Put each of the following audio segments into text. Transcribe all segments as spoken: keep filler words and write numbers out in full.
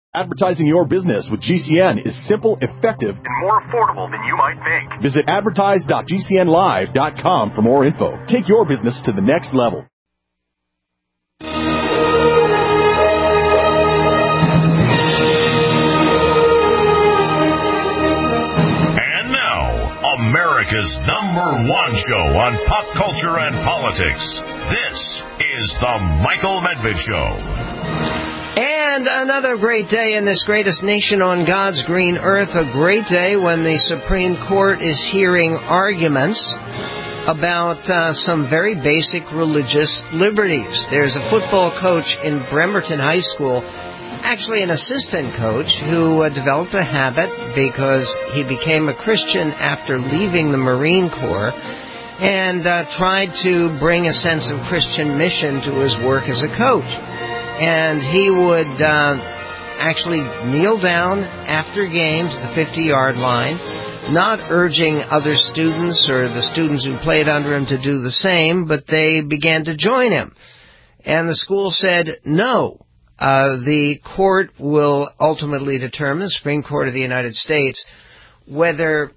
Advertising your business with G C N is simple, effective, and more affordable than you might think. Visit advertise dot g c n live dot com for more info. Take your business to the next level. And now, America's number one show on pop culture and politics. This is The Michael Medved Show. And another great day in this greatest nation on God's green earth, a great day when the Supreme Court is hearing arguments about uh, some very basic religious liberties. There's a football coach in Bremerton High School, actually an assistant coach, who uh, developed a habit because he became a Christian after leaving the Marine Corps and uh, tried to bring a sense of Christian mission to his work as a coach. And he would uh, actually kneel down after games at the fifty-yard line, not urging other students or the students who played under him to do the same, but they began to join him. And the school said, no, uh, the court will ultimately determine, the Supreme Court of the United States, whether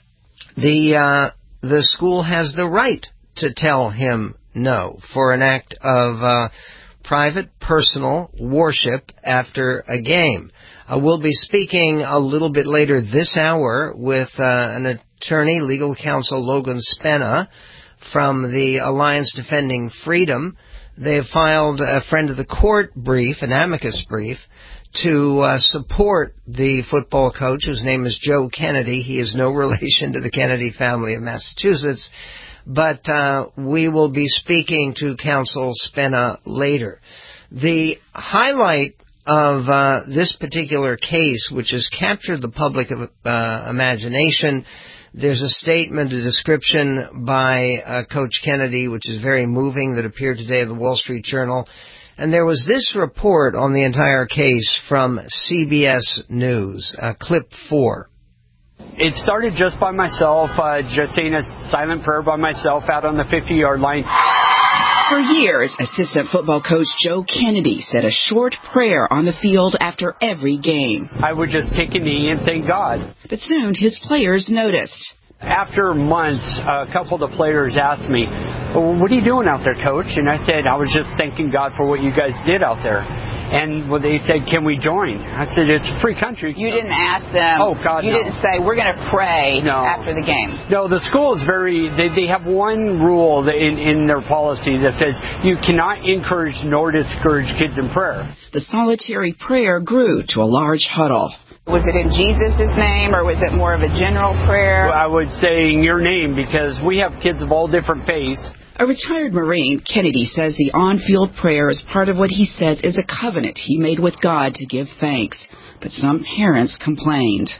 the uh, the school has the right to tell him no for an act of uh private, personal worship after a game. Uh, we'll be speaking a little bit later this hour with uh, an attorney, legal counsel Logan Spenna from the Alliance Defending Freedom. They have filed a friend of the court brief, an amicus brief, to uh, support the football coach, whose name is Joe Kennedy. He is no relation to the Kennedy family of Massachusetts. But uh, we will be speaking to Counsel Spenna later. The highlight of uh, this particular case, which has captured the public uh, imagination, there's a statement, a description by uh, Coach Kennedy, which is very moving, that appeared today in the Wall Street Journal. And there was this report on the entire case from C B S News, uh, clip four. It started just by myself, uh, just saying a silent prayer by myself out on the fifty-yard line. For years, assistant football coach Joe Kennedy said a short prayer on the field after every game. I would just take a knee and thank God. But soon his players noticed. After months, a couple of the players asked me, well, what are you doing out there, Coach? And I said, I was just thanking God for what you guys did out there. And well, they said, can we join? I said, it's a free country. You didn't ask them. Oh, God, You no. didn't say, we're going to pray no. after the game. No, the school is very, they, they have one rule in, in their policy that says you cannot encourage nor discourage kids in prayer. The solitary prayer grew to a large huddle. Was it in Jesus' name, or was it more of a general prayer? Well, I would say in your name, because we have kids of all different faiths. A retired Marine, Kennedy says the on-field prayer is part of what he says is a covenant he made with God to give thanks. But some parents complained.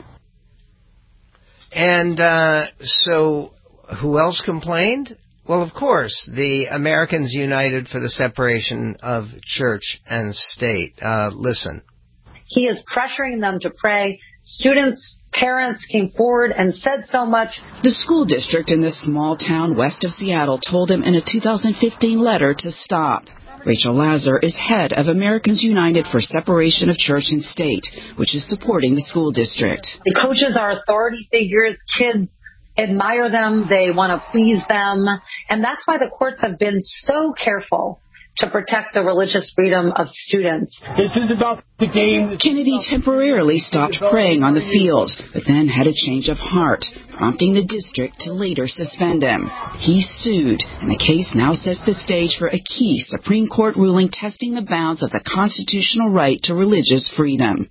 And uh, so who else complained? Well, of course, the Americans United for the Separation of Church and State. Uh, listen. He is pressuring them to pray. Students, parents came forward and said so much. The school district in this small town west of Seattle told him in a two thousand fifteen letter to stop. Rachel Lazar is head of Americans United for Separation of Church and State, which is supporting the school district. The coaches are authority figures. Kids admire them. They want to please them. And that's why the courts have been so careful to protect the religious freedom of students. This is about the game. Kennedy temporarily stopped praying on the field, but then had a change of heart, prompting the district to later suspend him. He sued, and the case now sets the stage for a key Supreme Court ruling testing the bounds of the constitutional right to religious freedom.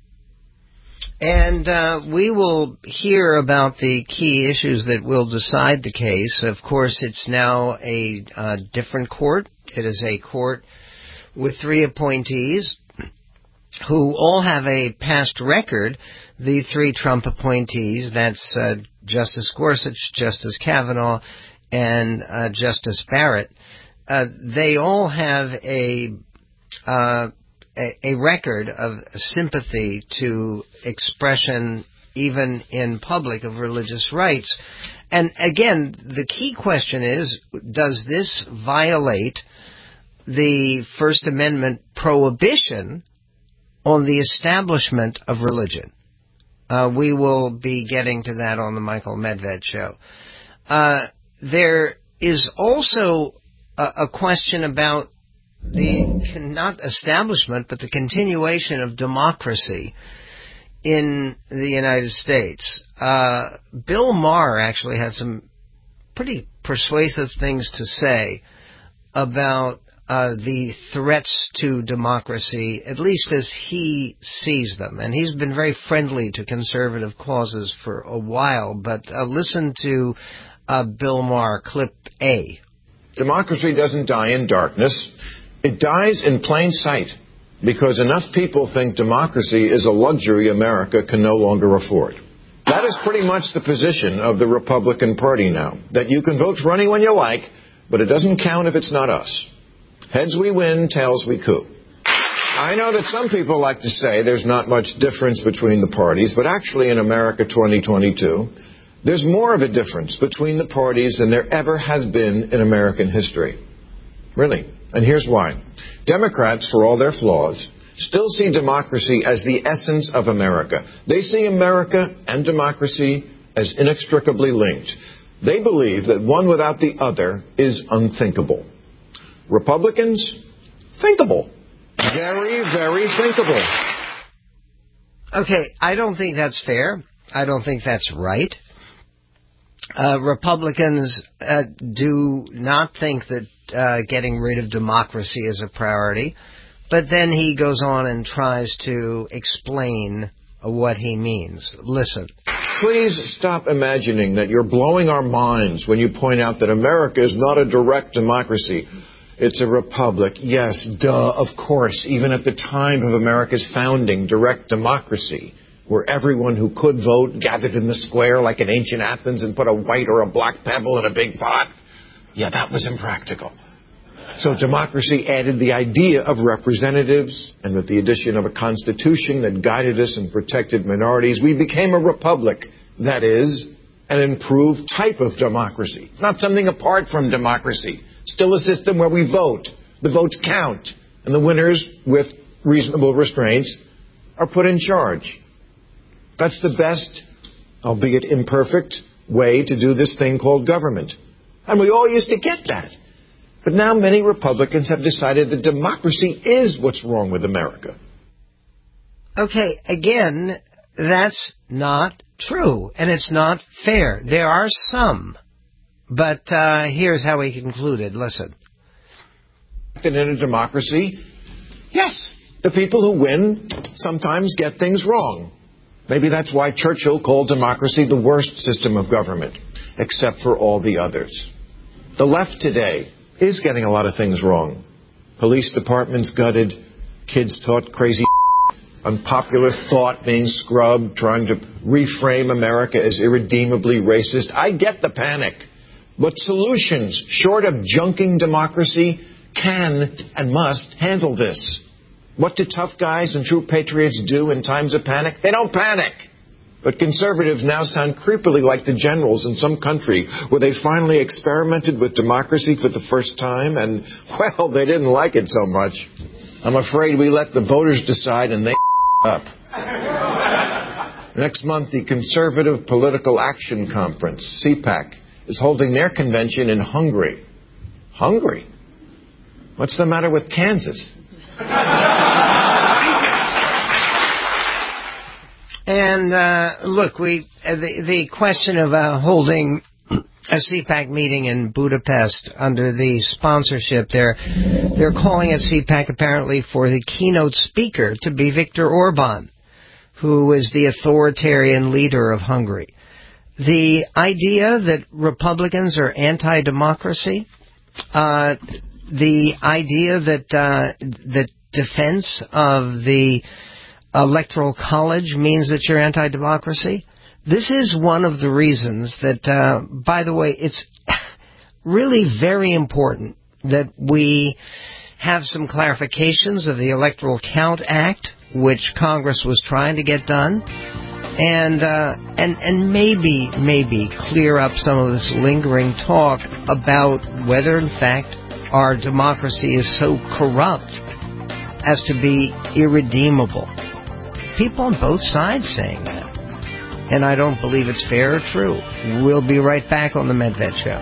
And uh, we will hear about the key issues that will decide the case. Of course, it's now a uh, different court. It is a court with three appointees who all have a past record. The three Trump appointees, that's uh, Justice Gorsuch, Justice Kavanaugh, and uh, Justice Barrett. Uh, they all have a... Uh, a record of sympathy to expression, even in public, of religious rights. And again, the key question is, does this violate the First Amendment prohibition on the establishment of religion. Uh, we will be getting to that on the Michael Medved show. Uh, there is also a, a question about the, not establishment, but the continuation of democracy in the United States. Uh, Bill Maher actually had some pretty persuasive things to say about uh, the threats to democracy, at least as he sees them. And he's been very friendly to conservative causes for a while. But uh, listen to uh, Bill Maher, clip A. Democracy doesn't die in darkness. It dies in plain sight because enough people think democracy is a luxury America can no longer afford. That is pretty much the position of the Republican Party now, that you can vote for anyone you like, but it doesn't count if it's not us. Heads we win, tails we coup. I know that some people like to say there's not much difference between the parties, but actually in America twenty twenty-two, there's more of a difference between the parties than there ever has been in American history. Really. And here's why. Democrats, for all their flaws, still see democracy as the essence of America. They see America and democracy as inextricably linked. They believe that one without the other is unthinkable. Republicans, thinkable. Very, very thinkable. Okay, I don't think that's fair. I don't think that's right. Uh, Republicans uh, do not think that uh, getting rid of democracy is a priority. But then he goes on and tries to explain what he means. Listen. Please stop imagining that you're blowing our minds when you point out that America is not a direct democracy. It's a republic. Yes, duh, of course. Even at the time of America's founding, direct democracy, where everyone who could vote gathered in the square like in ancient Athens and put a white or a black pebble in a big pot. Yeah, that was impractical. So democracy added the idea of representatives, and with the addition of a constitution that guided us and protected minorities, we became a republic. That is, an improved type of democracy, not something apart from democracy. Still a system where we vote, the votes count, and the winners, with reasonable restraints, are put in charge. That's the best, albeit imperfect, way to do this thing called government. And we all used to get that. But now many Republicans have decided that democracy is what's wrong with America. Okay, again, that's not true, and it's not fair. There are some, but uh, here's how he concluded. Listen. In a democracy, yes, the people who win sometimes get things wrong. Maybe that's why Churchill called democracy the worst system of government, except for all the others. The left today is getting a lot of things wrong. Police departments gutted, kids taught crazy, unpopular thought being scrubbed, trying to reframe America as irredeemably racist. I get the panic. But solutions, short of junking democracy, can and must handle this. What do tough guys and true patriots do in times of panic? They don't panic. But conservatives now sound creepily like the generals in some country where they finally experimented with democracy for the first time and, well, they didn't like it so much. I'm afraid we let the voters decide and they up. Next month, the Conservative Political Action Conference, C PAC, is holding their convention in Hungary. Hungary? What's the matter with Kansas? And uh, look, we uh, the, the question of uh, holding a C PAC meeting in Budapest under the sponsorship, they're, they're calling it C PAC apparently for the keynote speaker to be Viktor Orban, who is the authoritarian leader of Hungary. The idea that Republicans are anti-democracy, uh, the idea that uh, the defense of the Electoral College means that you're anti-democracy. This is one of the reasons that, uh, by the way, it's really very important that we have some clarifications of the Electoral Count Act, which Congress was trying to get done, and uh, and and maybe maybe clear up some of this lingering talk about whether, in fact, our democracy is so corrupt as to be irredeemable. People on both sides saying that. And I don't believe it's fair or true. We'll be right back on the Medved Show.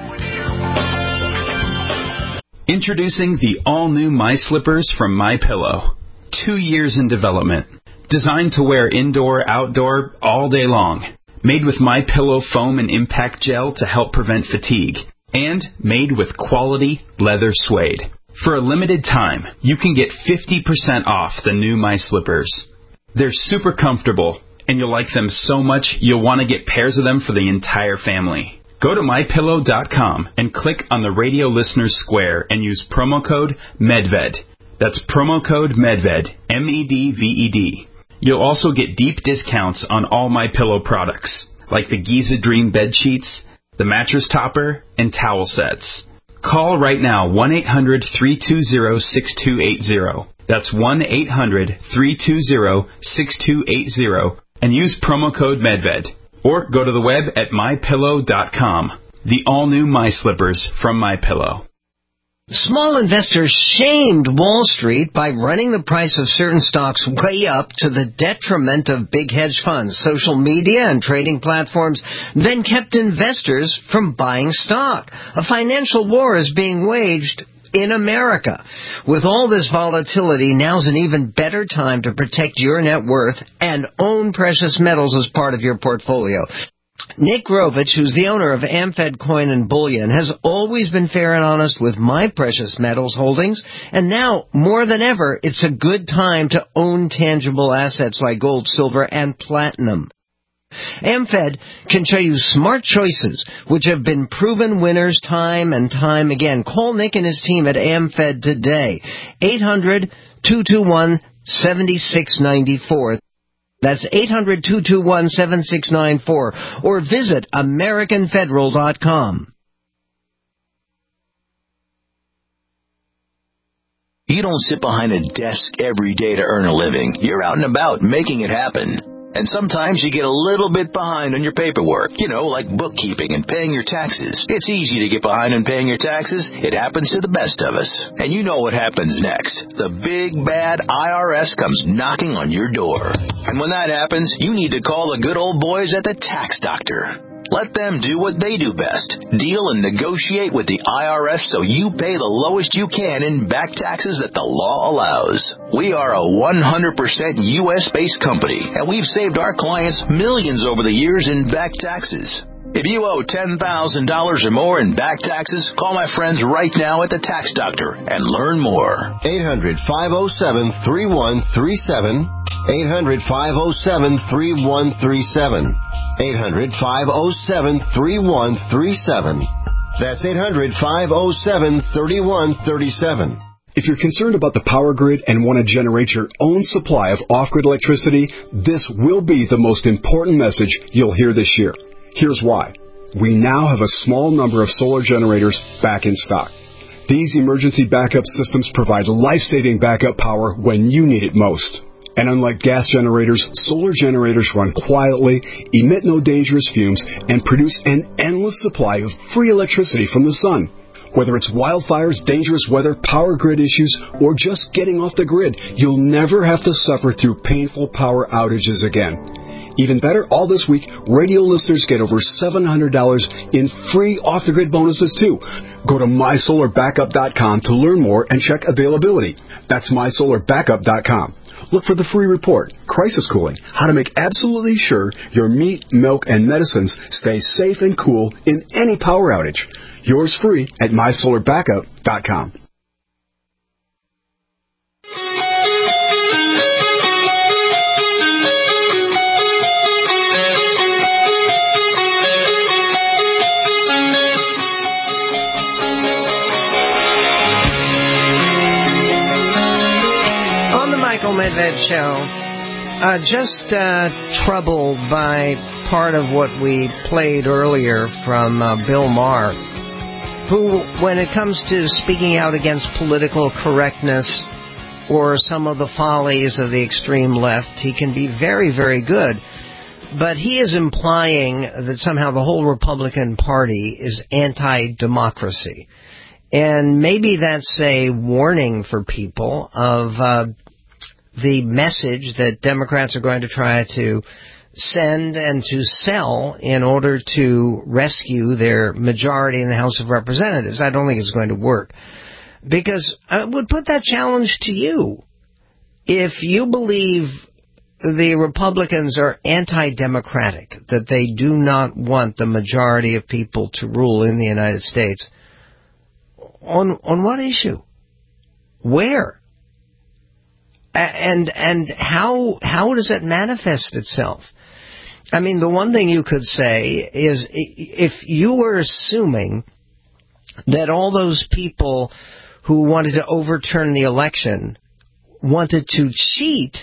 Introducing the all-new My Slippers from MyPillow. Two years in development. Designed to wear indoor, outdoor, all day long. Made with MyPillow foam and impact gel to help prevent fatigue. And made with quality leather suede. For a limited time, you can get fifty percent off the new My Slippers. They're super comfortable, and you'll like them so much you'll want to get pairs of them for the entire family. Go to my pillow dot com and click on the radio listeners square and use promo code MEDVED. That's promo code MEDVED, M E D V E D. You'll also get deep discounts on all MyPillow products, like the Giza Dream bed sheets, the mattress topper, and towel sets. Call right now, one eight hundred three two zero six two eight zero. That's one eight hundred three two zero six two eight zero and use promo code MEDVED. Or go to the web at my pillow dot com. The all-new My Slippers from MyPillow. Small investors shamed Wall Street by running the price of certain stocks way up to the detriment of big hedge funds. Social media and trading platforms then kept investors from buying stock. A financial war is being waged in America. With all this volatility, now's an even better time to protect your net worth and own precious metals as part of your portfolio. Nick Grovich, who's the owner of AmFed Coin and Bullion, has always been fair and honest with my precious metals holdings, and now, more than ever, it's a good time to own tangible assets like gold, silver, and platinum. AmFed can show you smart choices which have been proven winners time and time again. Call Nick and his team at AmFed today. eight hundred two two one seven six nine four. That's eight hundred two two one seven six nine four. Or visit American Federal dot com. You don't sit behind a desk every day to earn a living. You're out and about making it happen. And sometimes you get a little bit behind on your paperwork, you know, like bookkeeping and paying your taxes. It's easy to get behind on paying your taxes. It happens to the best of us. And you know what happens next. The big, bad I R S comes knocking on your door. And when that happens, you need to call the good old boys at the Tax Doctor. Let them do what they do best. Deal and negotiate with the I R S so you pay the lowest you can in back taxes that the law allows. We are a one hundred percent U S based company, and we've saved our clients millions over the years in back taxes. If you owe ten thousand dollars or more in back taxes, call my friends right now at the Tax Doctor and learn more. eight hundred five oh seven three one three seven. eight hundred five oh seven three one three seven. eight hundred five oh seven three one three seven. That's eight hundred five oh seven three one three seven. If you're concerned about the power grid and want to generate your own supply of off-grid electricity, this will be the most important message you'll hear this year. Here's why. We now have a small number of solar generators back in stock. These emergency backup systems provide life-saving backup power when you need it most. And unlike gas generators, solar generators run quietly, emit no dangerous fumes, and produce an endless supply of free electricity from the sun. Whether it's wildfires, dangerous weather, power grid issues, or just getting off the grid, you'll never have to suffer through painful power outages again. Even better, all this week, radio listeners get over seven hundred dollars in free off-the-grid bonuses, too. Go to my solar backup dot com to learn more and check availability. That's my solar backup dot com. Look for the free report, Crisis Cooling, how to make absolutely sure your meat, milk, and medicines stay safe and cool in any power outage. Yours free at my solar backup dot com. Medved Show. Uh, just uh, troubled by part of what we played earlier from uh, Bill Maher, who, when it comes to speaking out against political correctness or some of the follies of the extreme left, he can be very, very good. But he is implying that somehow the whole Republican Party is anti-democracy. And maybe that's a warning for people of uh, the message that Democrats are going to try to send and to sell in order to rescue their majority in the House of Representatives. I don't think it's going to work. Because I would put that challenge to you. If you believe the Republicans are anti-democratic, that they do not want the majority of people to rule in the United States, on on what issue? Where? And and how how does it manifest itself? I mean, the one thing you could say is if you were assuming that all those people who wanted to overturn the election wanted to cheat,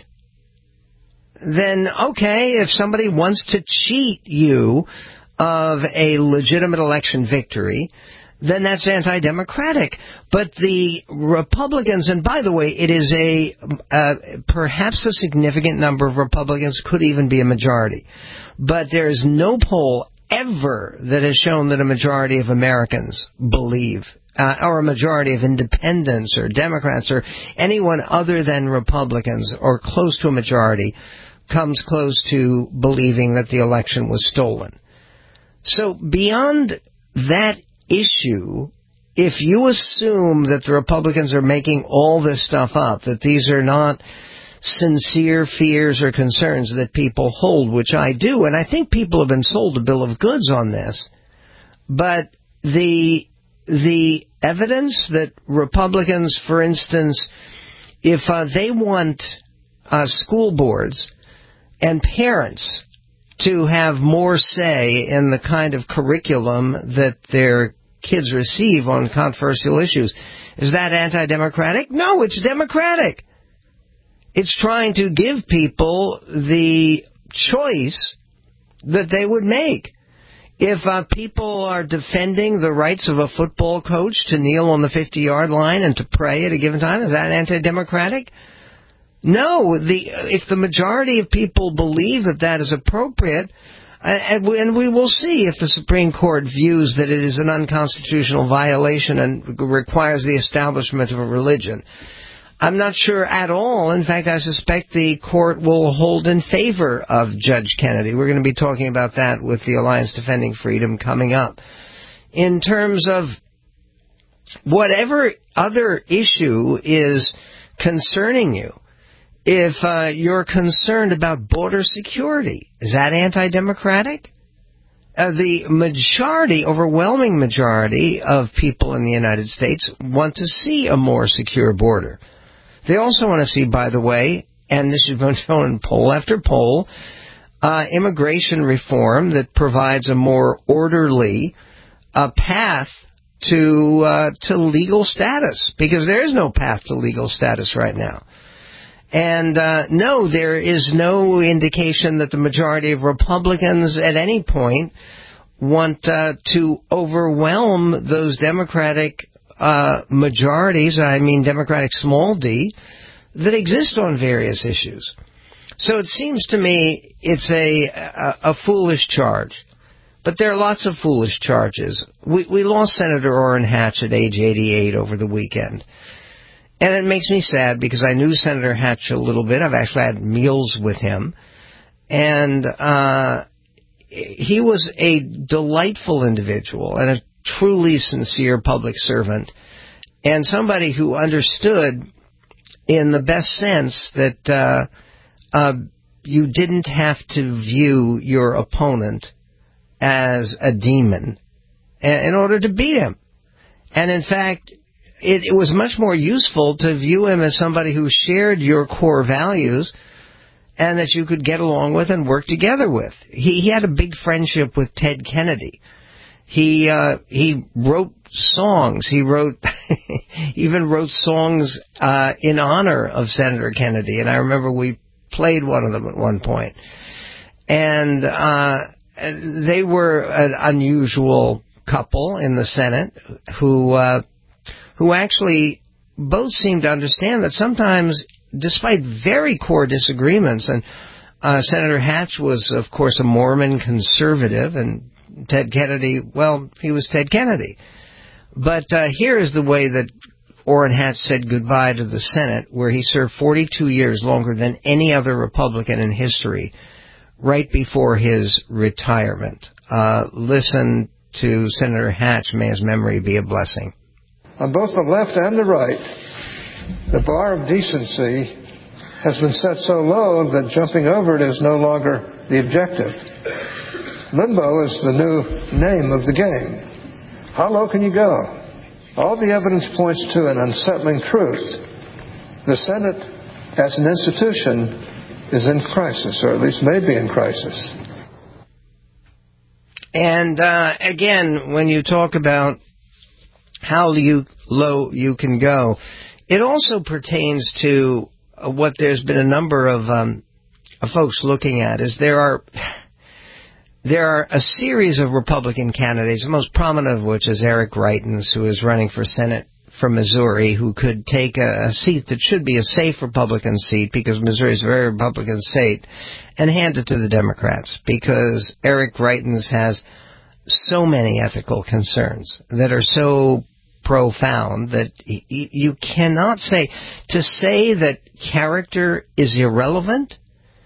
then okay, if somebody wants to cheat you of a legitimate election victory, then that's anti-democratic. But the Republicans, and by the way, it is a uh, perhaps a significant number of Republicans, could even be a majority. But there is no poll ever that has shown that a majority of Americans believe, uh, or a majority of independents or Democrats or anyone other than Republicans or close to a majority comes close to believing that the election was stolen. So beyond that issue, if you assume that the Republicans are making all this stuff up, that these are not sincere fears or concerns that people hold, which I do, and I think people have been sold a bill of goods on this, but the the evidence that Republicans, for instance, if uh, they want uh, school boards and parents to have more say in the kind of curriculum that their kids receive on controversial issues, is that anti-democratic? No, it's democratic. It's trying to give people the choice that they would make. If uh, people are defending the rights of a football coach to kneel on the fifty-yard line and to pray at a given time, is that anti-democratic? No, the if the majority of people believe that that is appropriate, and we, and we will see if the Supreme Court views that it is an unconstitutional violation and requires the establishment of a religion. I'm not sure at all. In fact, I suspect the court will hold in favor of Judge Kennedy. We're going to be talking about that with the Alliance Defending Freedom coming up. In terms of whatever other issue is concerning you, if uh, you're concerned about border security, is that anti-democratic? Uh, the majority, overwhelming majority of people in the United States want to see a more secure border. They also want to see, by the way, and this has been shown in poll after poll, uh, immigration reform that provides a more orderly uh, path to uh, to legal status, because there is no path to legal status right now. And uh, no, there is no indication that the majority of Republicans at any point want uh, to overwhelm those Democratic uh, majorities, I mean Democratic small d, that exist on various issues. So it seems to me it's a, a, a foolish charge. But there are lots of foolish charges. We, we lost Senator Orrin Hatch at age eighty-eight over the weekend. And it makes me sad because I knew Senator Hatch a little bit. I've actually had meals with him. And uh, he was a delightful individual and a truly sincere public servant, and somebody who understood in the best sense that uh, uh, you didn't have to view your opponent as a demon in order to beat him. And in fact, it, it was much more useful to view him as somebody who shared your core values and that you could get along with and work together with. He, he had a big friendship with Ted Kennedy. He uh, he wrote songs. He wrote even wrote songs uh, in honor of Senator Kennedy. And I remember we played one of them at one point. And uh, they were an unusual couple in the Senate who uh, who actually both seemed to understand that sometimes, despite very core disagreements, and uh, Senator Hatch was, of course, a Mormon conservative, and Ted Kennedy, well, he was Ted Kennedy. But uh, here is the way that Orrin Hatch said goodbye to the Senate, where he served forty-two years, longer than any other Republican in history, right before his retirement. Uh, listen to Senator Hatch. May his memory be a blessing. On both the left and the right, the bar of decency has been set so low that jumping over it is no longer the objective. Limbo is the new name of the game. How low can you go? All the evidence points to an unsettling truth. The Senate, as an institution, is in crisis, or at least may be in crisis. And uh, again, when you talk about how you, low you can go, it also pertains to what there's been a number of, um, of folks looking at, is there are there are a series of Republican candidates, the most prominent of which is Eric Greitens, who is running for Senate from Missouri, who could take a, a seat that should be a safe Republican seat, because Missouri is a very Republican state, and hand it to the Democrats, because Eric Greitens has so many ethical concerns that are so profound that y- you cannot say, to say that character is irrelevant.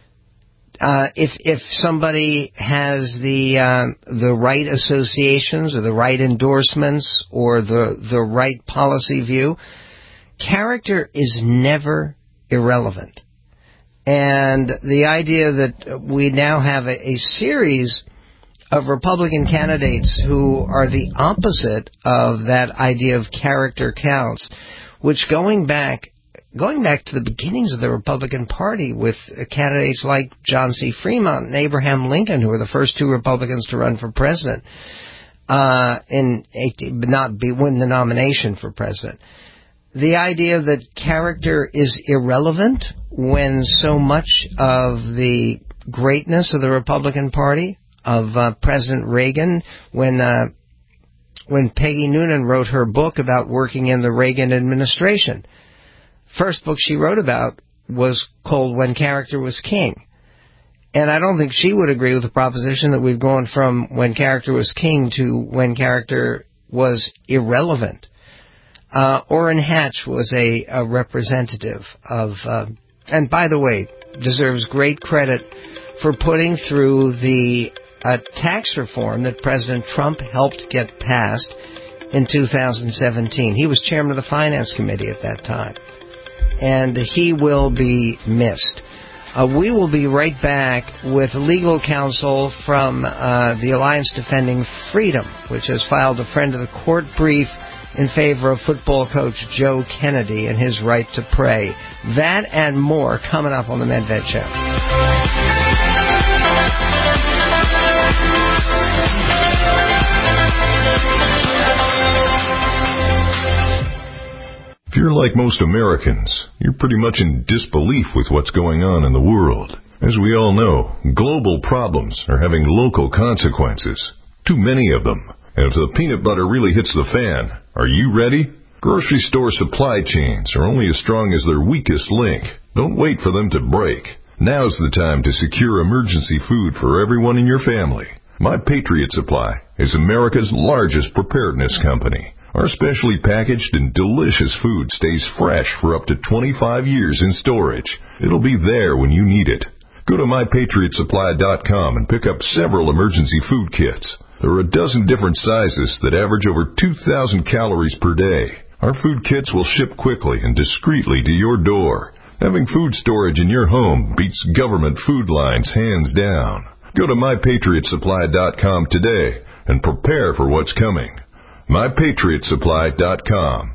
Uh, if if somebody has the um, the right associations or the right endorsements or the the right policy view, character is never irrelevant. And the idea that we now have a, a series of Republican candidates who are the opposite of that idea of character counts, which going back going back to the beginnings of the Republican Party with candidates like John C. Fremont and Abraham Lincoln, who were the first two Republicans to run for president, uh, in eighteen, but not be, win the nomination for president. The idea that character is irrelevant when so much of the greatness of the Republican Party, of uh, President Reagan, when uh, when Peggy Noonan wrote her book about working in the Reagan administration, first book she wrote about was called When Character Was King. And I don't think she would agree with the proposition that we've gone from When Character Was King to When Character Was Irrelevant. Uh, Orrin Hatch was a, a representative of, uh, and by the way, deserves great credit for putting through the uh, tax reform that President Trump helped get passed in two thousand seventeen. He was chairman of the Finance Committee at that time. And he will be missed. Uh, we will be right back with legal counsel from uh, the Alliance Defending Freedom, which has filed a friend of the court brief in favor of football coach Joe Kennedy and his right to pray. That and more coming up on the Medved Show. If you're like most Americans, you're pretty much in disbelief with what's going on in the world. As we all know, global problems are having local consequences. Too many of them. And if the peanut butter really hits the fan, are you ready? Grocery store supply chains are only as strong as their weakest link. Don't wait for them to break. Now's the time to secure emergency food for everyone in your family. My Patriot Supply is America's largest preparedness company. Our specially packaged and delicious food stays fresh for up to twenty-five years in storage. It'll be there when you need it. Go to my patriot supply dot com and pick up several emergency food kits. There are a dozen different sizes that average over two thousand calories per day. Our food kits will ship quickly and discreetly to your door. Having food storage in your home beats government food lines hands down. Go to my patriot supply dot com today and prepare for what's coming. my patriot supply dot com.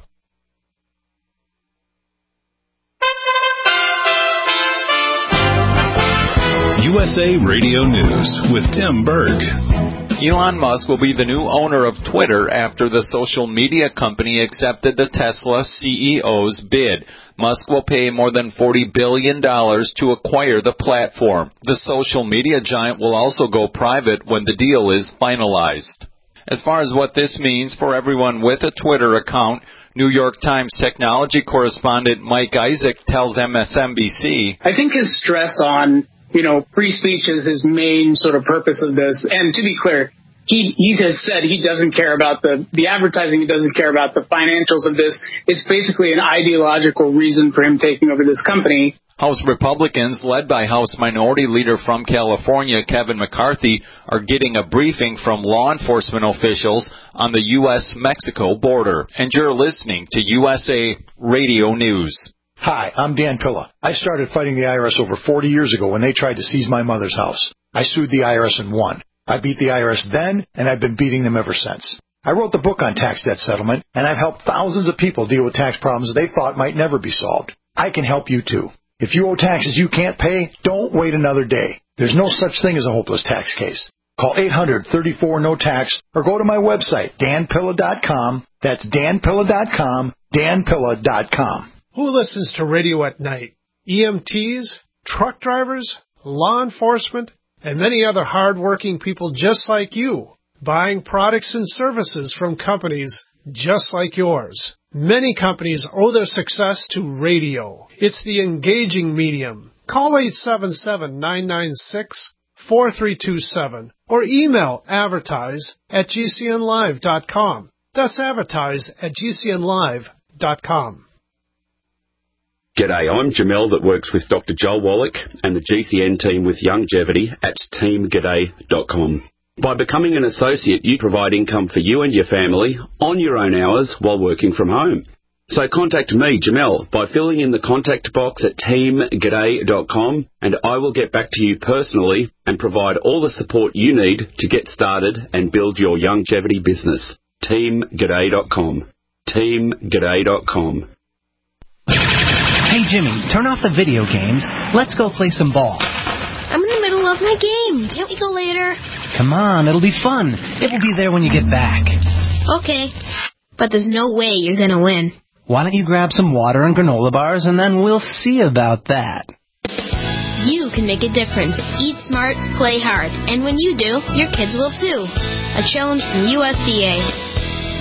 U S A Radio News with Tim Berg. Elon Musk will be the new owner of Twitter after the social media company accepted the Tesla C E O's bid. Musk will pay more than forty billion dollars to acquire the platform. The social media giant will also go private when the deal is finalized. As far as what this means for everyone with a Twitter account, New York Times technology correspondent Mike Isaac tells M S N B C, I think his stress on, you know, free speech is his main sort of purpose of this. And to be clear, he he has said he doesn't care about the, the advertising. He doesn't care about the financials of this. It's basically an ideological reason for him taking over this company. House Republicans, led by House Minority Leader from California, Kevin McCarthy, are getting a briefing from law enforcement officials on the U S Mexico border. And you're listening to U S A Radio News. Hi, I'm Dan Pilla. I started fighting the I R S over forty years ago when they tried to seize my mother's house. I sued the I R S and won. I beat the I R S then, and I've been beating them ever since. I wrote the book on tax debt settlement, and I've helped thousands of people deal with tax problems they thought might never be solved. I can help you too. If you owe taxes you can't pay, don't wait another day. There's no such thing as a hopeless tax case. Call eight hundred, thirty-four, no tax or go to my website, dan pilla dot com. That's dan pilla dot com, dan pilla dot com. Who listens to radio at night? E M Ts, truck drivers, law enforcement, and many other hard-working people just like you, buying products and services from companies just like yours. Many companies owe their success to radio. It's the engaging medium. Call eight seven seven, nine nine six, four three two seven or email advertise at g c n live dot com. That's advertise at g c n live dot com. G'day, I'm Jamel that works with Doctor Joel Wallach and the G C N team with Longevity at team g'day dot com. By becoming an associate, you provide income for you and your family on your own hours while working from home. So contact me, Jamel, by filling in the contact box at team g'day dot com, and I will get back to you personally and provide all the support you need to get started and build your longevity business. team g'day dot com. team g'day dot com. Hey, Jimmy, turn off the video games. Let's go play some ball. I'm in the middle of my game. Can't we go later? Come on, it'll be fun. It will be there when you get back. Okay, but there's no way you're going to win. Why don't you grab some water and granola bars, and then we'll see about that. You can make a difference. Eat smart, play hard. And when you do, your kids will too. A challenge from U S D A.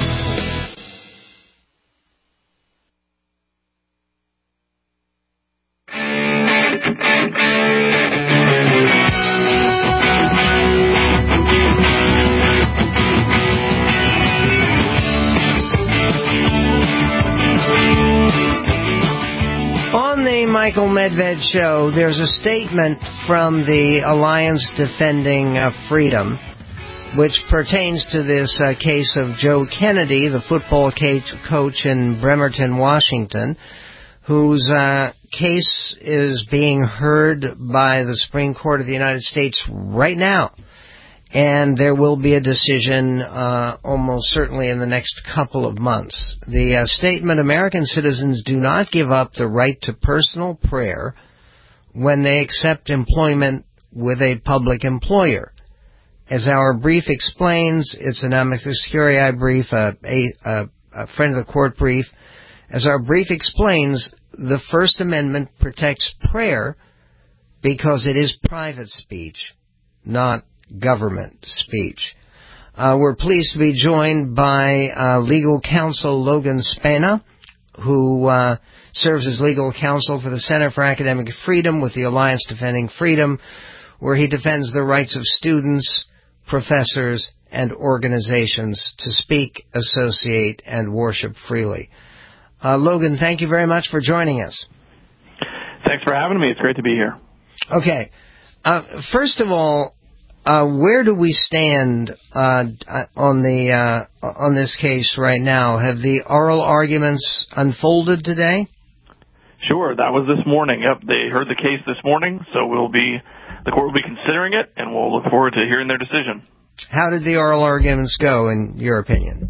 Michael Medved Show, there's a statement from the Alliance Defending uh, Freedom, which pertains to this uh, case of Joe Kennedy, the football coach in Bremerton, Washington, whose uh, case is being heard by the Supreme Court of the United States right now. And there will be a decision uh, almost certainly in the next couple of months. The uh, statement, American citizens do not give up the right to personal prayer when they accept employment with a public employer. As our brief explains, it's an amicus curiae brief, a, a, a friend of the court brief. As our brief explains, the First Amendment protects prayer because it is private speech, not government speech. Uh, we're pleased to be joined by uh, legal counsel Logan Spana, who uh, serves as legal counsel for the Center for Academic Freedom with the Alliance Defending Freedom, where he defends the rights of students, professors, and organizations to speak, associate, and worship freely. Uh, Logan, thank you very much for joining us. Thanks for having me. It's great to be here. Okay. Uh, first of all, Uh, where do we stand uh, on the uh, on this case right now? Have the oral arguments unfolded today? Sure, that was this morning. Yep, they heard the case this morning, so we'll be the court will be considering it, and we'll look forward to hearing their decision. How did the oral arguments go, in your opinion?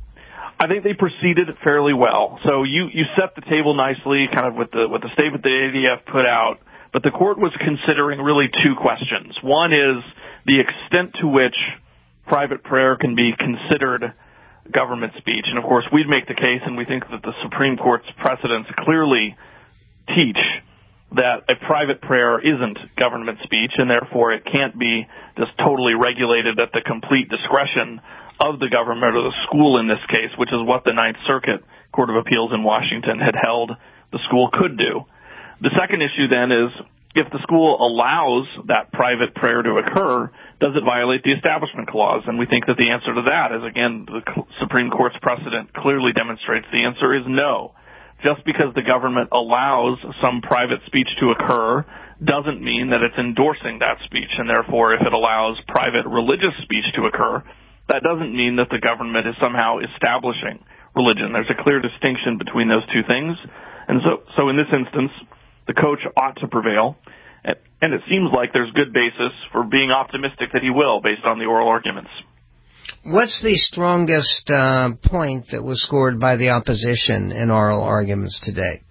I think they proceeded fairly well. So you, you set the table nicely, kind of with the with the statement the A D F put out. But the court was considering really two questions. One is the extent to which private prayer can be considered government speech. And, of course, we'd make the case, and we think that the Supreme Court's precedents clearly teach that a private prayer isn't government speech, and therefore it can't be just totally regulated at the complete discretion of the government or the school in this case, which is what the Ninth Circuit Court of Appeals in Washington had held the school could do. The second issue, then, is if the school allows that private prayer to occur, does it violate the Establishment Clause? And we think that the answer to that is, again, the Supreme Court's precedent clearly demonstrates the answer is no. Just because the government allows some private speech to occur doesn't mean that it's endorsing that speech, and therefore if it allows private religious speech to occur, that doesn't mean that the government is somehow establishing religion. There's a clear distinction between those two things. And so, so in this instance, the coach ought to prevail, and it seems like there's good basis for being optimistic that he will based on the oral arguments. What's the strongest uh, point that was scored by the opposition in oral arguments today?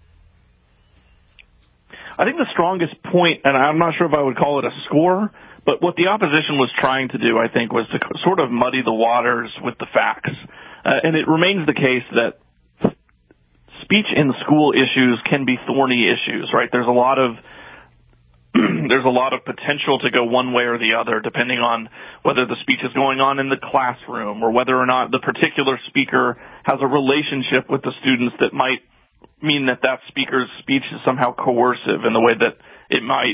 I think the strongest point, and I'm not sure if I would call it a score, but what the opposition was trying to do, I think, was to sort of muddy the waters with the facts. Uh, and it remains the case that speech in school issues can be thorny issues, right? There's a lot of there's a lot of potential to go one way or the other, depending on whether the speech is going on in the classroom or whether or not the particular speaker has a relationship with the students that might mean that that speaker's speech is somehow coercive in the way that it might,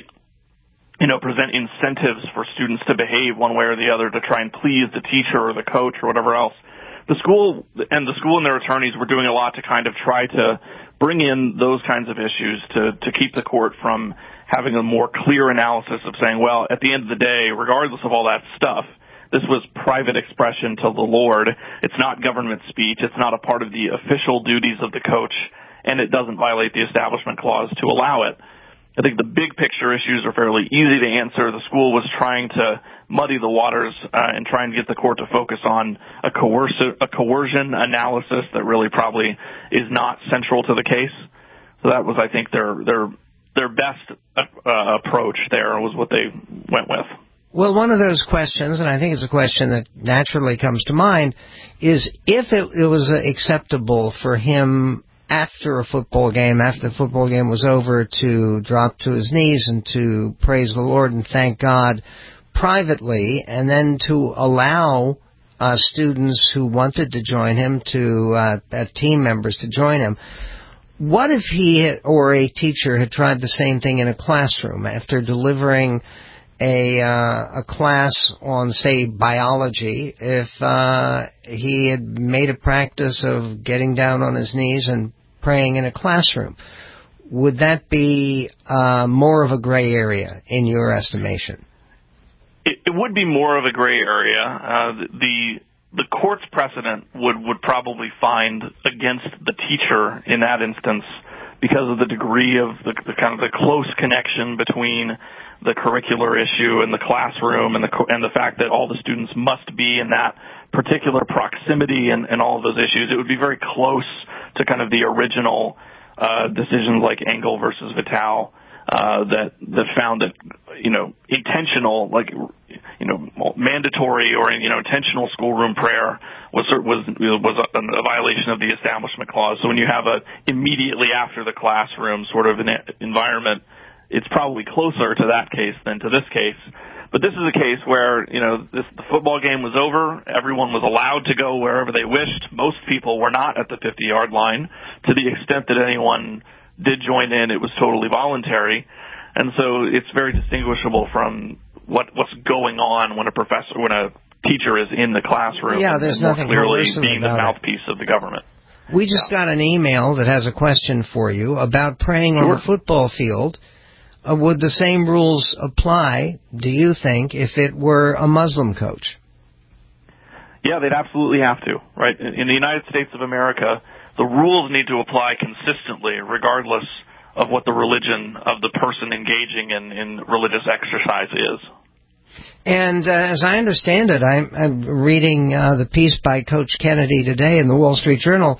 you know, present incentives for students to behave one way or the other to try and please the teacher or the coach or whatever else. The school and the school and their attorneys were doing a lot to kind of try to bring in those kinds of issues to, to keep the court from having a more clear analysis of saying, well, at the end of the day, regardless of all that stuff, this was private expression to the Lord. It's not government speech. It's not a part of the official duties of the coach, and it doesn't violate the Establishment Clause to allow it. I think the big picture issues are fairly easy to answer. The school was trying to muddy the waters uh, and try and get the court to focus on a coercive, a coercion analysis that really probably is not central to the case. So that was, I think, their their their best uh, approach there was what they went with. Well, one of those questions, and I think it's a question that naturally comes to mind, is if it, it was acceptable for him after a football game, after the football game was over, to drop to his knees and to praise the Lord and thank God privately, and then to allow uh, students who wanted to join him, to uh, uh, team members to join him. What if he had, or a teacher had tried the same thing in a classroom after delivering a uh, a class on, say, biology? If uh, he had made a practice of getting down on his knees and praying in a classroom, would that be uh, more of a gray area in your estimation? It, it would be more of a gray area. Uh, the the court's precedent would, would probably find against the teacher in that instance because of the degree of the, the kind of the close connection between the curricular issue and the classroom and the and the fact that all the students must be in that particular proximity and, and all of those issues. It would be very close to kind of the original uh, decisions like Engel versus Vitale uh, that that found that, you know, intentional, like, you know, mandatory or, you know, intentional schoolroom prayer was was was a, a violation of the Establishment Clause. So when you have a immediately after the classroom sort of an environment, it's probably closer to that case than to this case. But this is a case where, you know, this, the football game was over. Everyone was allowed to go wherever they wished. Most people were not at the fifty-yard line. To the extent that anyone did join in, it was totally voluntary. And so it's very distinguishable from what what's going on when a professor, when a teacher is in the classroom. Yeah, there's and more nothing clearly coercive being the about mouthpiece of the government. We just yeah. got an email that has a question for you about praying sure. on the football field. Uh, would the same rules apply, do you think, if it were a Muslim coach? Yeah, they'd absolutely have to, right? In the United States of America, the rules need to apply consistently, regardless of what the religion of the person engaging in, in religious exercise is. And uh, as I understand it, I'm, I'm reading uh, the piece by Coach Kennedy today in the Wall Street Journal.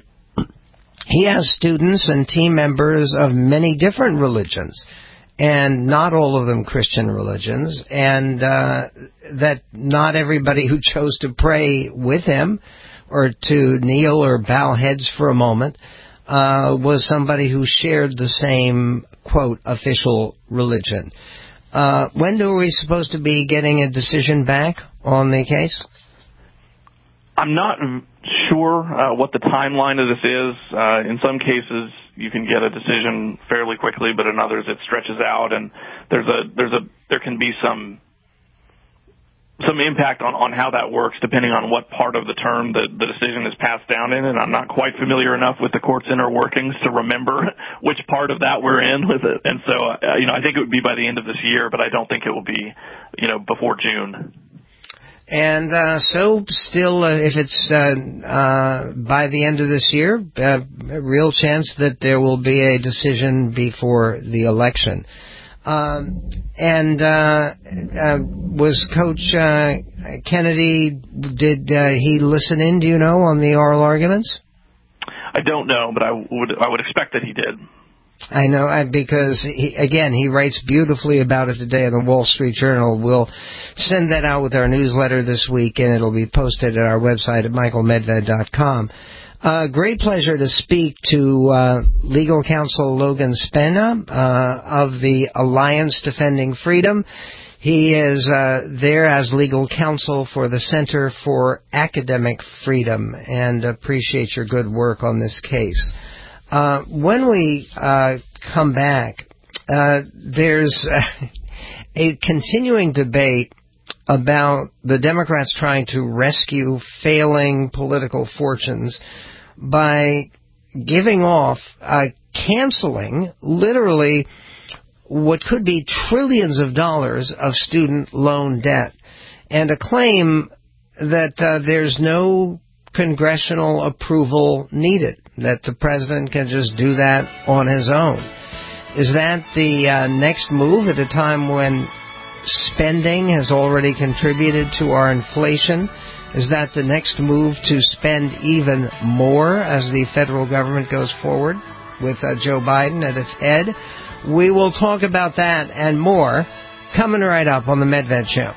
He has students and team members of many different religions, and not all of them Christian religions, and uh, that not everybody who chose to pray with him or to kneel or bow heads for a moment uh, was somebody who shared the same, quote, official religion. Uh, when are we supposed to be getting a decision back on the case? I'm not sure uh, what the timeline of this is. Uh, in some cases, you can get a decision fairly quickly, but in others it stretches out, and there's a there's a there can be some some impact on, on how that works depending on what part of the term the, the decision is passed down in, and I'm not quite familiar enough with the court's inner workings to remember which part of that we're in with it. And so, uh, you know, I think it would be by the end of this year, but I don't think it will be, you know, before June. And uh, so still, uh, if it's uh, uh, by the end of this year, uh, a real chance that there will be a decision before the election. Um, and uh, uh, was Coach uh, Kennedy, did uh, he listen in, do you know, on the oral arguments? I don't know, but I would I would expect that he did. I know, because, he, again, he writes beautifully about it today in the Wall Street Journal. We'll send that out with our newsletter this week, and it'll be posted at our website at michael medved dot com. Uh, great pleasure to speak to uh, legal counsel Logan Spena uh, of the Alliance Defending Freedom. He is uh, there as legal counsel for the Center for Academic Freedom, and appreciate your good work on this case. Uh, when we uh, come back, uh, there's a continuing debate about the Democrats trying to rescue failing political fortunes by giving off, uh, canceling, literally, what could be trillions of dollars of student loan debt, and a claim that uh, there's no congressional approval needed, that the president can just do that on his own. Is that the uh, next move at a time when spending has already contributed to our inflation? Is that the next move to spend even more as the federal government goes forward with uh, Joe Biden at its head? We will talk about that and more coming right up on the Medved Show.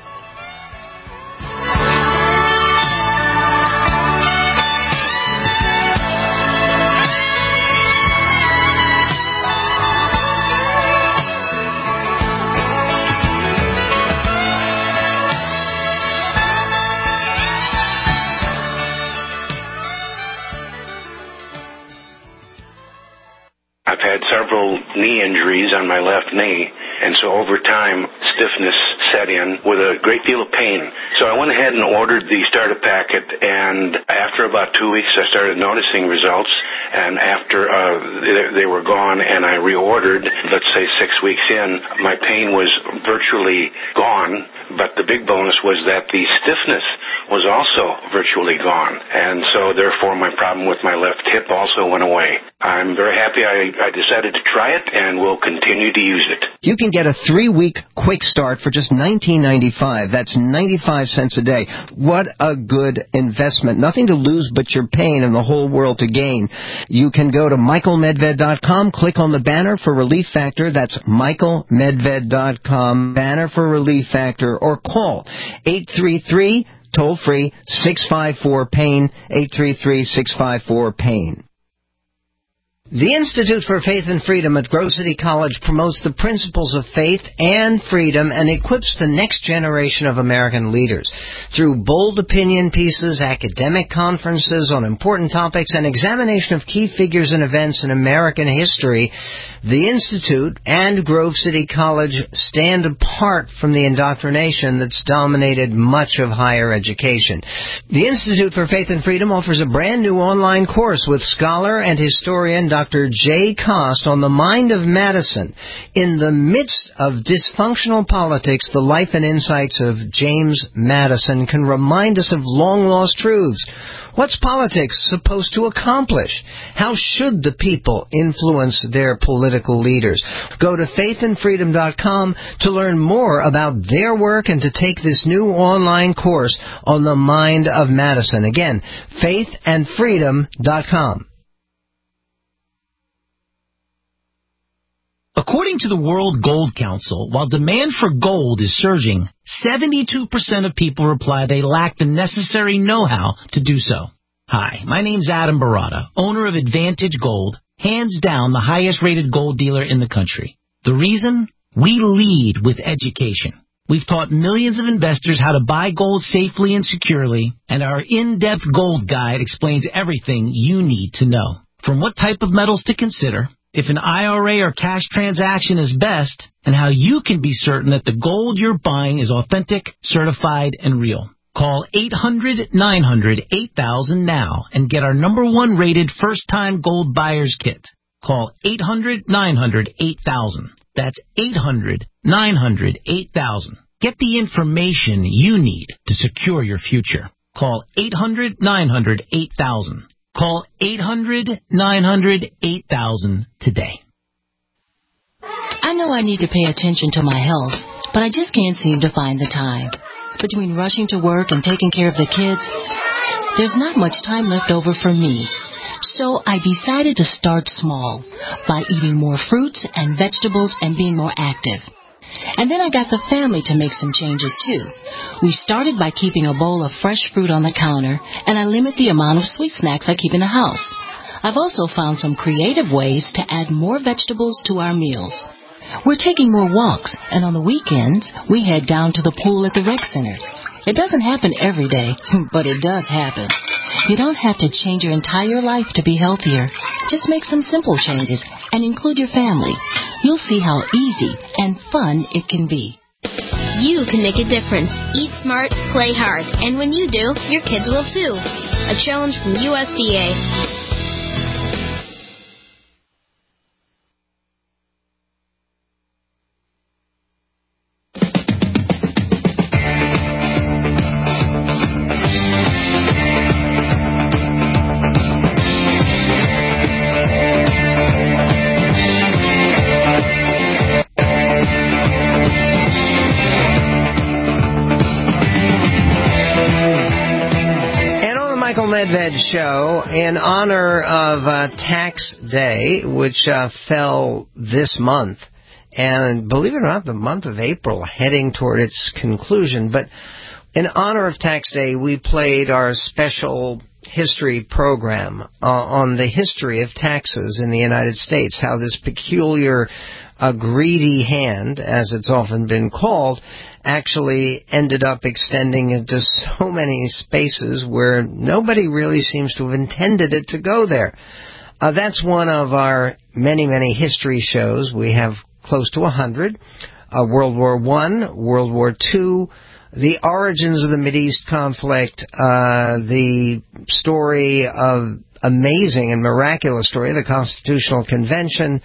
I've had several knee injuries on my left knee, and so over time, stiffness set in with a great deal of pain. So I went ahead and ordered the starter packet, and after about two weeks, I started noticing results, and after uh, they, they were gone, and I reordered, let's say six weeks in, my pain was virtually gone, but the big bonus was that the stiffness was also virtually gone, and so therefore my problem with my left hip also went away. I'm very happy I, I decided to try it, and will continue to use it. You can get a three-week quick start for just nineteen ninety-five. That's ninety-five cents a day. What a good investment. Nothing to lose but your pain and the whole world to gain. You can go to michael medved dot com, click on the banner for Relief Factor. That's michael medved dot com, banner for Relief Factor, or call eight three three, toll-free, six five four, pain, eight three three, six five four, pain. The Institute for Faith and Freedom at Grove City College promotes the principles of faith and freedom and equips the next generation of American leaders. Through bold opinion pieces, academic conferences on important topics, and examination of key figures and events in American history, the Institute and Grove City College stand apart from the indoctrination that's dominated much of higher education. The Institute for Faith and Freedom offers a brand new online course with scholar and historian Doctor Jay Cost on the mind of Madison. In the midst of dysfunctional politics, the life and insights of James Madison can remind us of long-lost truths. What's politics supposed to accomplish? How should the people influence their political leaders? Go to faith and freedom dot com to learn more about their work and to take this new online course on the mind of Madison. Again, faith and freedom dot com. According to the World Gold Council, while demand for gold is surging, seventy-two percent of people reply they lack the necessary know-how to do so. Hi, my name's Adam Barata, owner of Advantage Gold, hands down the highest-rated gold dealer in the country. The reason? We lead with education. We've taught millions of investors how to buy gold safely and securely, and our in-depth gold guide explains everything you need to know. From what type of metals to consider, if an I R A or cash transaction is best, and how you can be certain that the gold you're buying is authentic, certified, and real. Call eight hundred nine hundred eight thousand now and get our number one rated first-time gold buyer's kit. Call eight hundred nine hundred eight thousand. That's eight hundred nine hundred eight thousand. Get the information you need to secure your future. Call eight hundred nine hundred eight thousand. Call eight hundred nine hundred eight thousand today. I know I need to pay attention to my health, but I just can't seem to find the time. Between rushing to work and taking care of the kids, there's not much time left over for me. So I decided to start small by eating more fruits and vegetables and being more active. And then I got the family to make some changes, too. We started by keeping a bowl of fresh fruit on the counter, and I limit the amount of sweet snacks I keep in the house. I've also found some creative ways to add more vegetables to our meals. We're taking more walks, and on the weekends, we head down to the pool at the rec center. It doesn't happen every day, but it does happen. You don't have to change your entire life to be healthier. Just make some simple changes and include your family. You'll see how easy and fun it can be. You can make a difference. Eat smart, play hard, and when you do, your kids will too. A challenge from U S D A. Medved Show in honor of uh, Tax Day, which uh, fell this month. And believe it or not, the month of April heading toward its conclusion. But in honor of Tax Day, we played our special history program uh, on the history of taxes in the United States, how this peculiar uh, greedy hand, as it's often been called, actually ended up extending into so many spaces where nobody really seems to have intended it to go there. Uh, that's one of our many, many history shows. We have close to a hundred. Uh, World War One, World War Two, the origins of the Mideast conflict, uh, the story of amazing and miraculous story, the Constitutional Convention,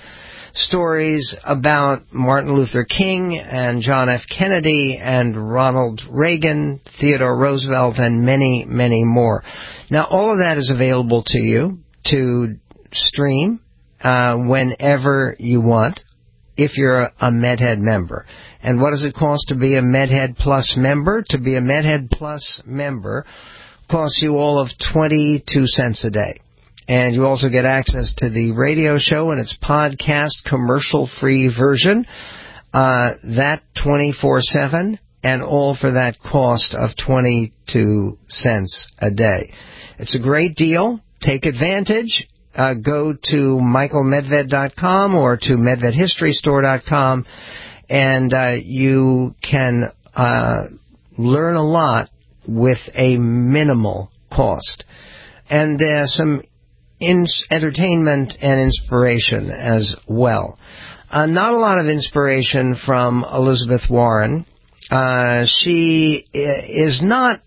stories about Martin Luther King and John F. Kennedy and Ronald Reagan, Theodore Roosevelt, and many, many more. Now, all of that is available to you to stream uh, whenever you want if you're a MedHead member. And what does it cost to be a MedHead Plus member? To be a MedHead Plus member costs you all of twenty-two cents a day. And you also get access to the radio show and its podcast commercial-free version, uh, that twenty-four seven, and all for that cost of twenty-two cents a day. It's a great deal. Take advantage. Uh, go to michael medved dot com or to medved history store dot com, and uh, you can uh, learn a lot with a minimal cost. And uh, some In entertainment and inspiration as well. Uh, not a lot of inspiration from Elizabeth Warren. Uh, she is not...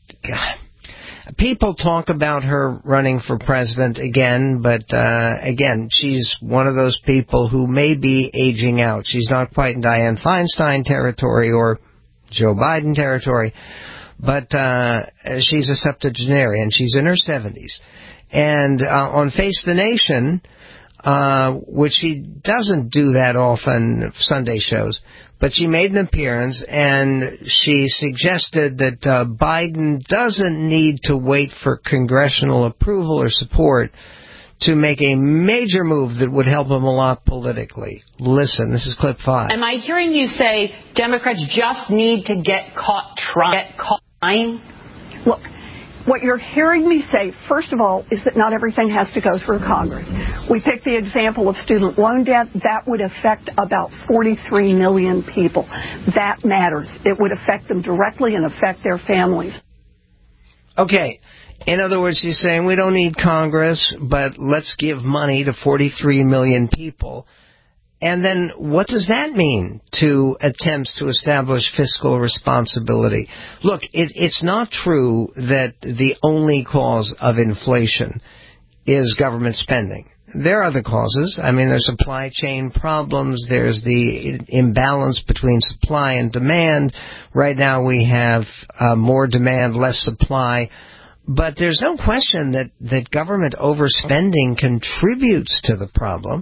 People talk about her running for president again, but uh, again, she's one of those people who may be aging out. She's not quite in Dianne Feinstein territory or Joe Biden territory, but uh, she's a septuagenarian. She's in her seventies. And uh, on Face the Nation, uh, which she doesn't do that often, Sunday shows, but she made an appearance and she suggested that uh, Biden doesn't need to wait for congressional approval or support to make a major move that would help him a lot politically. Listen, this is clip five. Am I hearing you say Democrats just need to get caught trying, get caught lying? Look. What you're hearing me say, first of all, is that not everything has to go through Congress. We picked the example of student loan debt. That would affect about forty-three million people. That matters. It would affect them directly and affect their families. Okay. In other words, he's saying we don't need Congress, but let's give money to forty-three million people. And then what does that mean to attempts to establish fiscal responsibility? Look, it, it's not true that the only cause of inflation is government spending. There are other causes. I mean, there's supply chain problems. There's the imbalance between supply and demand. Right now we have uh, more demand, less supply. But there's no question that, that government overspending contributes to the problem.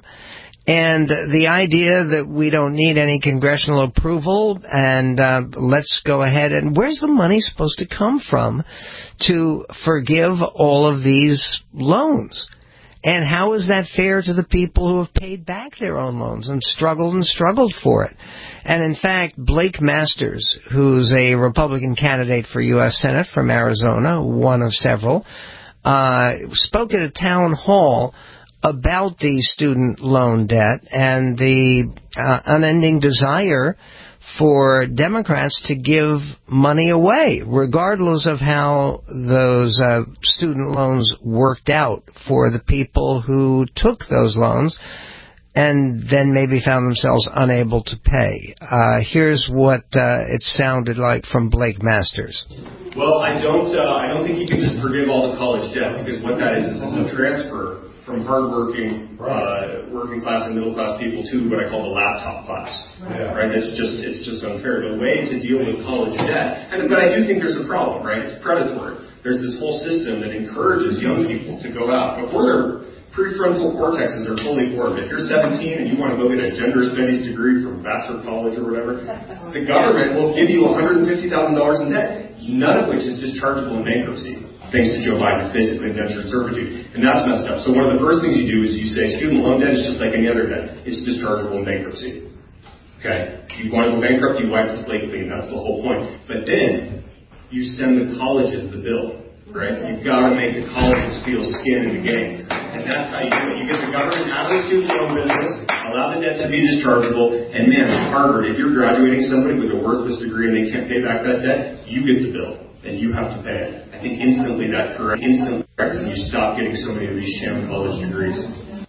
And the idea that we don't need any congressional approval and uh, let's go ahead and where's the money supposed to come from to forgive all of these loans? And how is that fair to the people who have paid back their own loans and struggled and struggled for it? And in fact, Blake Masters, who's a Republican candidate for U S Senate from Arizona, one of several, uh, spoke at a town hall about the student loan debt and the uh, unending desire for Democrats to give money away, regardless of how those uh, student loans worked out for the people who took those loans and then maybe found themselves unable to pay. Uh, here's what uh, it sounded like from Blake Masters. Well, I don't, uh, I don't think you can just forgive all the college debt, because what that is is a transfer from hardworking, uh, working class and middle class people to what I call the laptop class. Yeah. Right? That's just, it's just unfair. The way to deal with college debt, and but I do think there's a problem, right? It's predatory. There's this whole system that encourages young people to go out before their prefrontal cortexes are fully formed. If you're seventeen and you want to go get a gender studies degree from Vassar College or whatever, the government will give you one hundred fifty thousand dollars in debt, none of which is dischargeable in bankruptcy. Thanks to Joe Biden, it's basically indentured servitude. And that's messed up. So one of the first things you do is you say student loan debt is just like any other debt. It's dischargeable in bankruptcy. Okay? You want to go bankrupt, you wipe the slate clean. That's the whole point. But then you send the colleges the bill. Right? You've got to make the colleges feel skin in the game. And that's how you do it. You get the government out of the student loan business, allow the debt to be dischargeable, and man, at Harvard, if you're graduating somebody with a worthless degree and they can't pay back that debt, you get the bill. And you have to pay it. I think instantly that correct, instantly corrects, and you stop getting so many of these sham college degrees.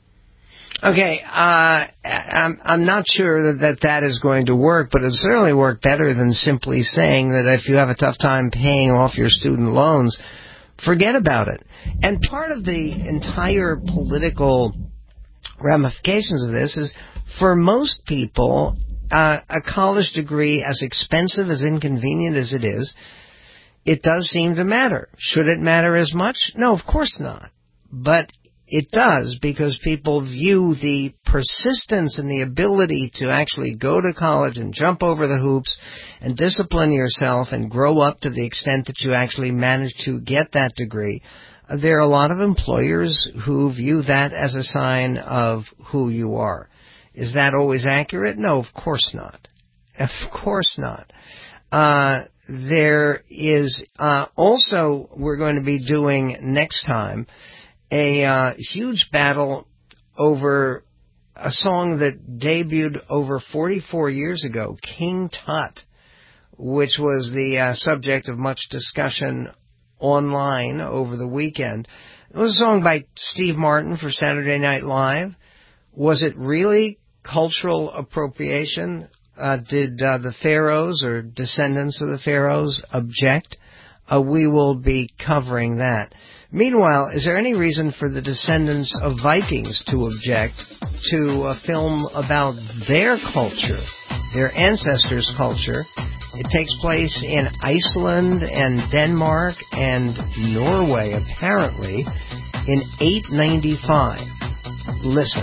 Okay, uh, I'm, I'm not sure that, that that is going to work, but it'll certainly work better than simply saying that if you have a tough time paying off your student loans, forget about it. And part of the entire political ramifications of this is, for most people, uh, a college degree, as expensive, as inconvenient as it is, it does seem to matter. Should it matter as much? No, of course not. But it does, because people view the persistence and the ability to actually go to college and jump over the hoops and discipline yourself and grow up to the extent that you actually manage to get that degree. There are a lot of employers who view that as a sign of who you are. Is that always accurate? No, of course not. Of course not. Uh, there is uh, also, we're going to be doing next time, a uh, huge battle over a song that debuted over forty-four years ago, King Tut, which was the uh, subject of much discussion online over the weekend. It was a song by Steve Martin for Saturday Night Live. Was it really cultural appropriation? Uh, did uh, the pharaohs or descendants of the pharaohs object? Uh, we will be covering that. Meanwhile, is there any reason for the descendants of Vikings to object to a film about their culture, their ancestors' culture? It takes place in Iceland and Denmark and Norway, apparently, in eight ninety-five. Listen.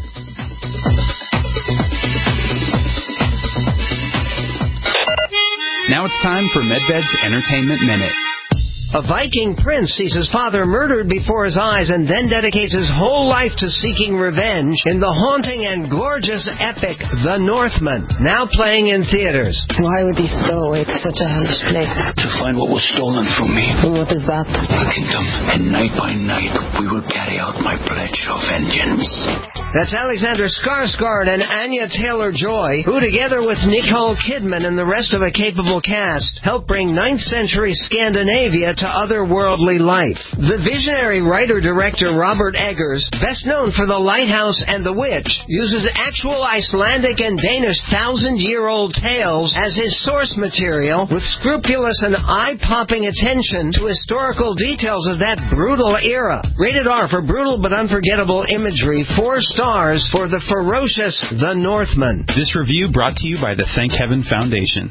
Now it's time for Medved's Entertainment Minute. A Viking prince sees his father murdered before his eyes and then dedicates his whole life to seeking revenge in the haunting and gorgeous epic The Northman, now playing in theaters. Why would he stow away to such a hellish place? To find what was stolen from me. And what is that? The kingdom. And night by night we will carry out my pledge of vengeance. That's Alexander Skarsgård and Anya Taylor-Joy, who together with Nicole Kidman and the rest of a capable cast, helped bring ninth century Scandinavia to otherworldly life. The visionary writer-director Robert Eggers, best known for The Lighthouse and The Witch, uses actual Icelandic and Danish thousand-year-old tales as his source material, with scrupulous and eye-popping attention to historical details of that brutal era. Rated R for brutal but unforgettable imagery, four stars for the ferocious The Northman. This review brought to you by the Thank Heaven Foundation.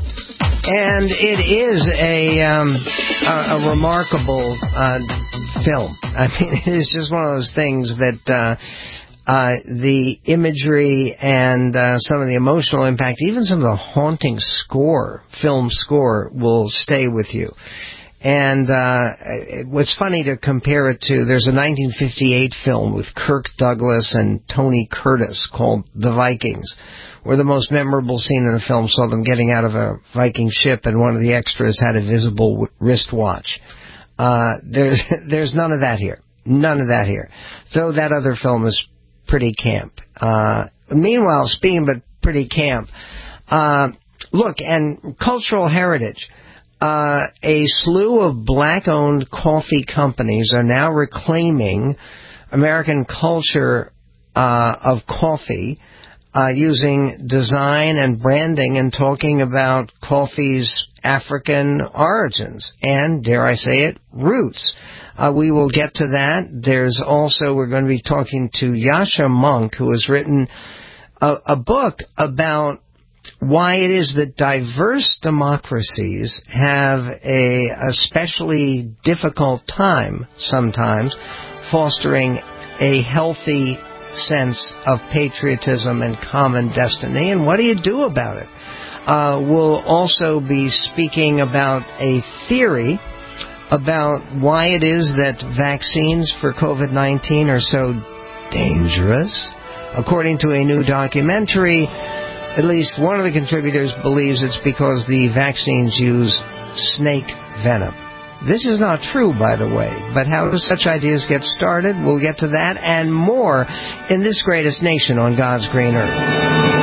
And it is a um, a, a remarkable uh, film. I mean, it is just one of those things that uh, uh, the imagery and uh, some of the emotional impact, even some of the haunting score, film score, will stay with you. And uh, what's funny to compare it to, there's a nineteen fifty-eight film with Kirk Douglas and Tony Curtis called The Vikings, where the most memorable scene in the film saw them getting out of a Viking ship and one of the extras had a visible wristwatch. Uh, there's, there's none of that here. None of that here. Though that other film is pretty camp. Uh, meanwhile, speaking of pretty camp, uh, look, and cultural heritage. Uh, a slew of black-owned coffee companies are now reclaiming American culture uh, of coffee uh, using design and branding and talking about coffee's African origins and, dare I say it, roots. Uh, we will get to that. There's also, we're going to be talking to Yascha Mounk, who has written a, a book about why it is that diverse democracies have a especially difficult time sometimes fostering a healthy sense of patriotism and common destiny, and what do you do about it? Uh, we'll also be speaking about a theory about why it is that vaccines for COVID nineteen are so dangerous. According to a new documentary, at least one of the contributors believes it's because the vaccines use snake venom. This is not true, by the way, but how do such ideas get started? We'll get to that and more in this greatest nation on God's green earth.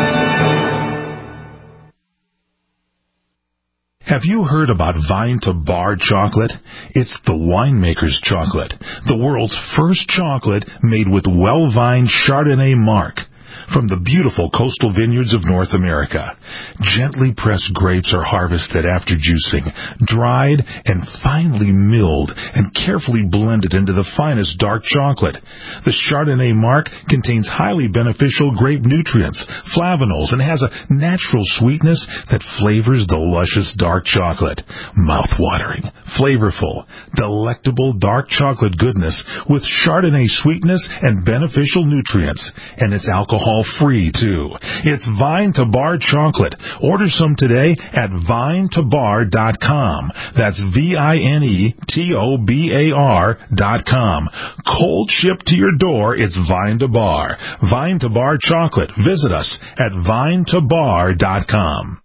Have you heard about Vine to Bar chocolate? It's the winemaker's chocolate, the world's first chocolate made with well-vined Chardonnay marc from the beautiful coastal vineyards of North America. Gently pressed grapes are harvested after juicing, dried and finely milled and carefully blended into the finest dark chocolate. The Chardonnay marc contains highly beneficial grape nutrients, flavanols, and has a natural sweetness that flavors the luscious dark chocolate. Mouth-watering, flavorful, delectable dark chocolate goodness with Chardonnay sweetness and beneficial nutrients. And it's alcohol-free, too. It's Vine to Bar chocolate. Order some today at vine to bar dot com. That's V I N E T O B A R dot com. Cold shipped to your door, it's Vine to Bar. Vine to Bar chocolate. Visit us at vine to bar dot com.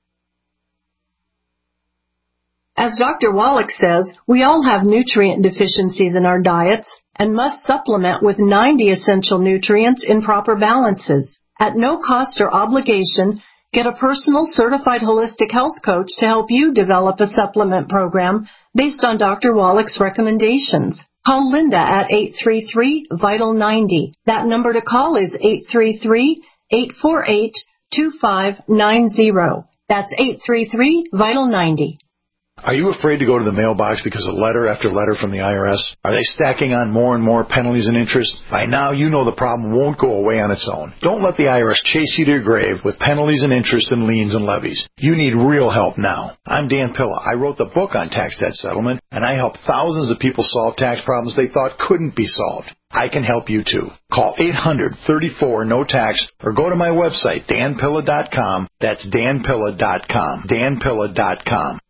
As Doctor Wallach says, we all have nutrient deficiencies in our diets and must supplement with ninety essential nutrients in proper balances. At no cost or obligation, get a personal certified holistic health coach to help you develop a supplement program based on Doctor Wallach's recommendations. Call Linda at eight three three, vital ninety. That number to call is eight three three, eight four eight, two five nine zero. That's eight three three, vital ninety. Are you afraid to go to the mailbox because of letter after letter from the I R S? Are they stacking on more and more penalties and interest? By now, you know the problem won't go away on its own. Don't let the I R S chase you to your grave with penalties and interest and liens and levies. You need real help now. I'm Dan Pilla. I wrote the book on tax debt settlement, and I help thousands of people solve tax problems they thought couldn't be solved. I can help you too. Call eight hundred, thirty-four, no tax or go to my website, dan pilla dot com. That's dan pilla dot com. dan pilla dot com.